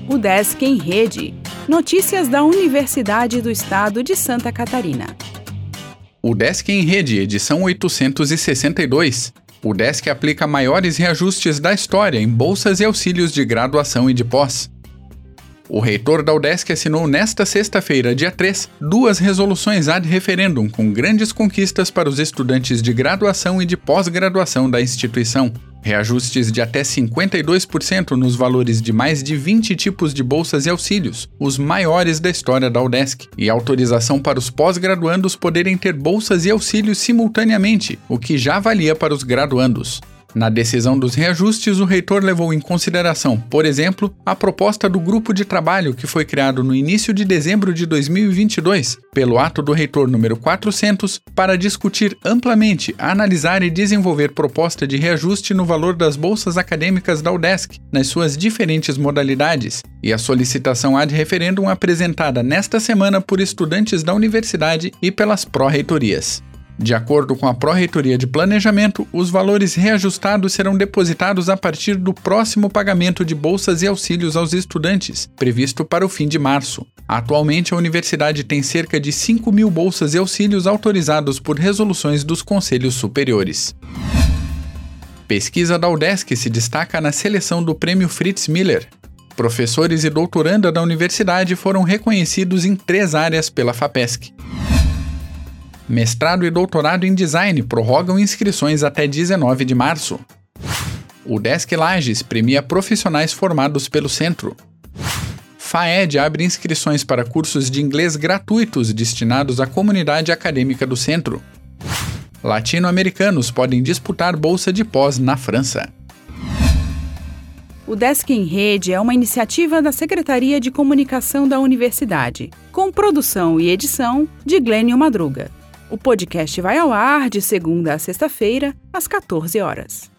UDESC em Rede. Notícias da Universidade do Estado de Santa Catarina. UDESC em Rede, edição 862. O UDESC aplica maiores reajustes da história em bolsas e auxílios de graduação e de pós. O reitor da UDESC assinou nesta sexta-feira, dia 3, 2 resoluções ad referendum com grandes conquistas para os estudantes de graduação e de pós-graduação da instituição. Reajustes de até 52% nos valores de mais de 20 tipos de bolsas e auxílios, os maiores da história da UDESC, e autorização para os pós-graduandos poderem ter bolsas e auxílios simultaneamente, o que já valia para os graduandos. Na decisão dos reajustes, o reitor levou em consideração, por exemplo, a proposta do grupo de trabalho que foi criado no início de dezembro de 2022, pelo ato do reitor número 400, para discutir amplamente, analisar e desenvolver proposta de reajuste no valor das bolsas acadêmicas da UDESC, nas suas diferentes modalidades, e a solicitação ad referendum apresentada nesta semana por estudantes da universidade e pelas pró-reitorias. De acordo com a Pró-Reitoria de Planejamento, os valores reajustados serão depositados a partir do próximo pagamento de bolsas e auxílios aos estudantes, previsto para o fim de março. Atualmente, a universidade tem cerca de 5.000 bolsas e auxílios autorizados por resoluções dos conselhos superiores. Pesquisa da UDESC se destaca na seleção do Prêmio Fritz Miller. Professores e doutoranda da universidade foram reconhecidos em 3 áreas pela FAPESC. Mestrado e doutorado em design prorrogam inscrições até 19 de março. O UDESC Lages premia profissionais formados pelo centro. FAED abre inscrições para cursos de inglês gratuitos destinados à comunidade acadêmica do centro. Latino-americanos podem disputar bolsa de pós na França. O UDESC em Rede é uma iniciativa da Secretaria de Comunicação da Universidade, com produção e edição de Glênio Madruga. O podcast vai ao ar de segunda a sexta-feira, às 14 horas.